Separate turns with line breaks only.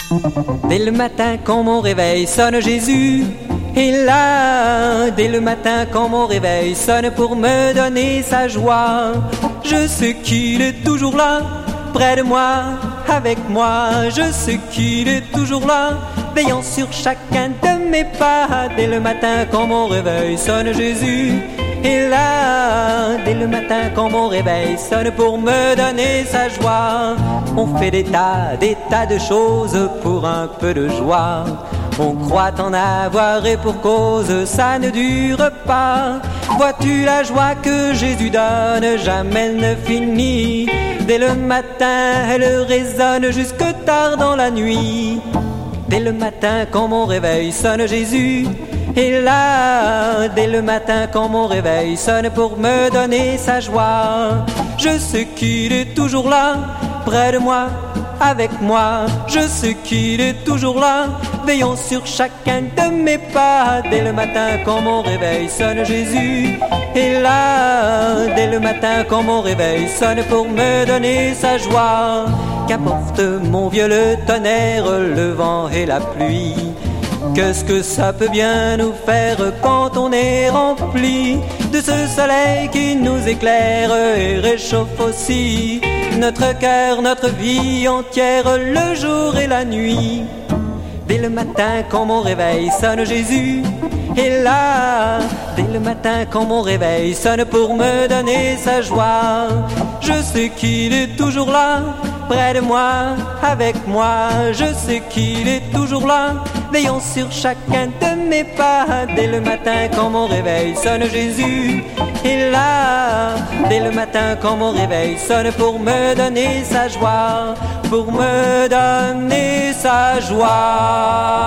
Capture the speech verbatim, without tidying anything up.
Dès le matin quand mon réveil sonne, Jésus est là. Dès le matin quand mon réveil sonne pour me donner sa joie, je sais qu'il est toujours là, près de moi, avec moi. Je sais qu'il est toujours là, veillant sur chacun de mes pas. Dès le matin quand mon réveil sonne, Jésus est là. Dès le matin quand mon réveil sonne pour me donner sa joie. On fait des tas, des tas de choses pour un peu de joie. On croit en avoir et pour cause ça ne dure pas. Vois-tu la joie que Jésus donne, jamais elle ne finit. Dès le matin elle résonne jusque tard dans la nuit. Dès le matin quand mon réveil sonne, Jésus est là. Dès le matin quand mon réveil sonne pour me donner sa joie, je sais qu'il est toujours là, près de moi, avec moi. Je sais qu'il est toujours là, veillant sur chacun de mes pas. Dès le matin quand mon réveil sonne, Jésus est là. Dès le matin quand mon réveil sonne pour me donner sa joie. Qu'importe mon vieux le tonnerre, le vent et la pluie, qu'est-ce que ça peut bien nous faire quand on est rempli de ce soleil qui nous éclaire et réchauffe aussi notre cœur, notre vie entière, le jour et la nuit. Dès le matin quand mon réveil sonne, Jésus est là. Dès le matin quand mon réveil sonne pour me donner sa joie, je sais qu'il est toujours là, près de moi, avec moi. Je sais qu'il est toujours là, veillant sur chacun de mes pas. Dès le matin quand mon réveil sonne, Jésus est là. Dès le matin quand mon réveil sonne pour me donner sa joie, pour me donner sa joie.